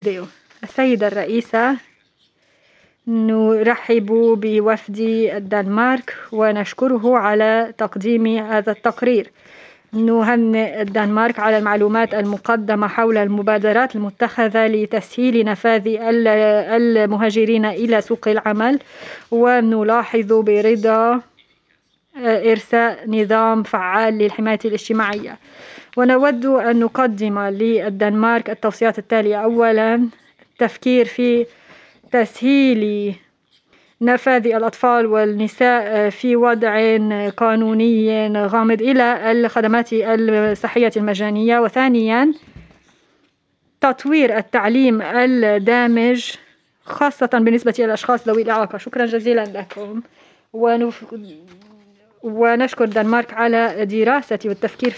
السيدة الرئيسة، نرحب بوفد الدنمارك ونشكره على تقديم هذا التقرير. نهنئ الدنمارك على المعلومات المقدمة حول المبادرات المتخذة لتسهيل نفاذ المهاجرين إلى سوق العمل، ونلاحظ برضا إرساء نظام فعال للحماية الاجتماعية. ونود أن نقدم للدنمارك التوصيات التالية: أولا، التفكير في تسهيل نفاذ الأطفال والنساء في وضع قانوني غامض إلى الخدمات الصحية المجانية. وثانيا، تطوير التعليم الدامج خاصة بالنسبة إلى الأشخاص ذوي الإعاقة. شكرا جزيلا لكم، ونشكر الدنمارك على دراسة والتفكير